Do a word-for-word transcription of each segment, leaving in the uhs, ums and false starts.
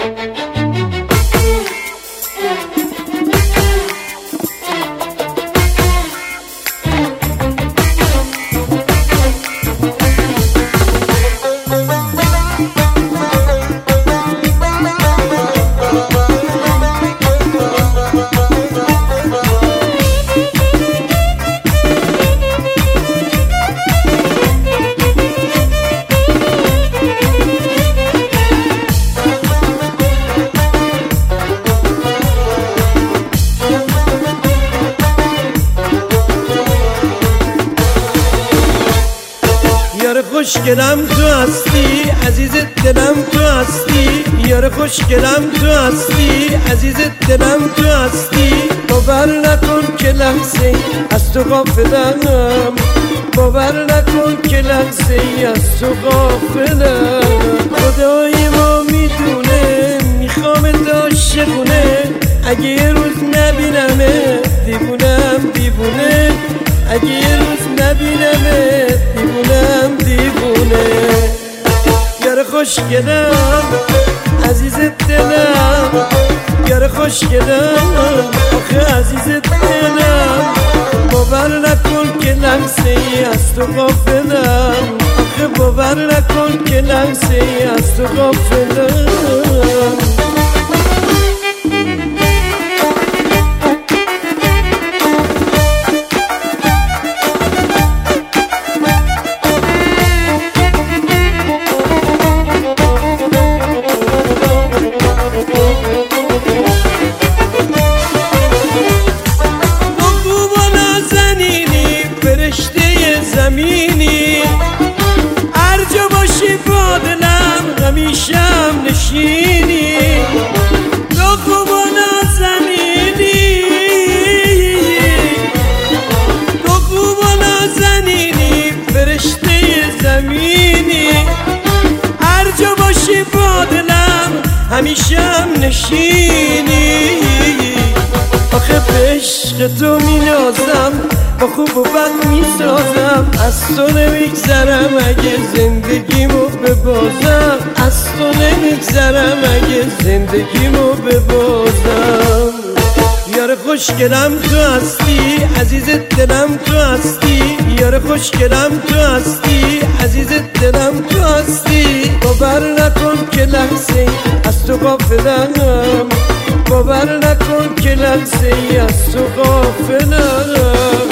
یار خوشگلم تو هستی، عزیز دلم تو هستی. یار خوشگلم تو هستی، عزیز دلم تو هستی. باور نکن که لحظه از تو غافلم، باور نکن که لحظه از تو غافلم. خدای ما میدونه میخوام عاشقونه، اگه یه روز نبینمه دیوونم دیوونه، اگه یه روز نبینمه دیوونم دیوونه. یار خوشگلم عزیز دلم، یار خوشگلم آخه عزیز دلم. باور نکن که لحظه ای از تو غافلم، آخه باور نکن که لحظه ای از تو غافلم. زمینی هر جا باشی با دلم همیشم نشینی. تو خوب و نازنینی، تو خوب و نازنینی فرشته زمینی. هر جا باشی با دلم همیشم نشینی. آخه به عشق تو می نازم، با خوب و بد می سازم. از تو نمیگذرم اگه زندگیمو ببازم، از تو نمیگذرم اگه زندگیمو ببازم. یار خوشگلم تو هستی، عزیز دلم تو هستی. یار خوشگلم تو هستی، عزیز دلم تو هستی. باور نکن که لحظه از تو غافلم، باور نکن که لحظه ای از تو غافلم.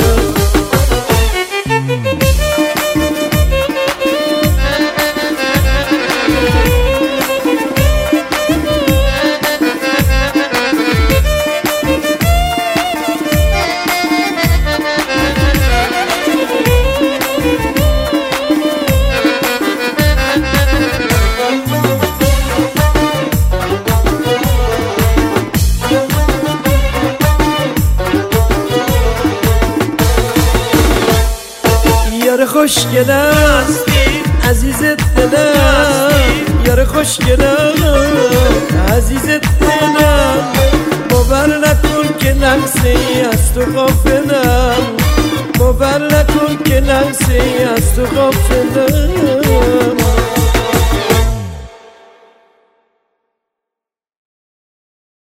یار خوشگلم عزیز دلم، یار خوشگلم عزیز دلم. باور نکن که لحظه ای از تو غافلم، باور نکن که لحظه ای از تو غافلم.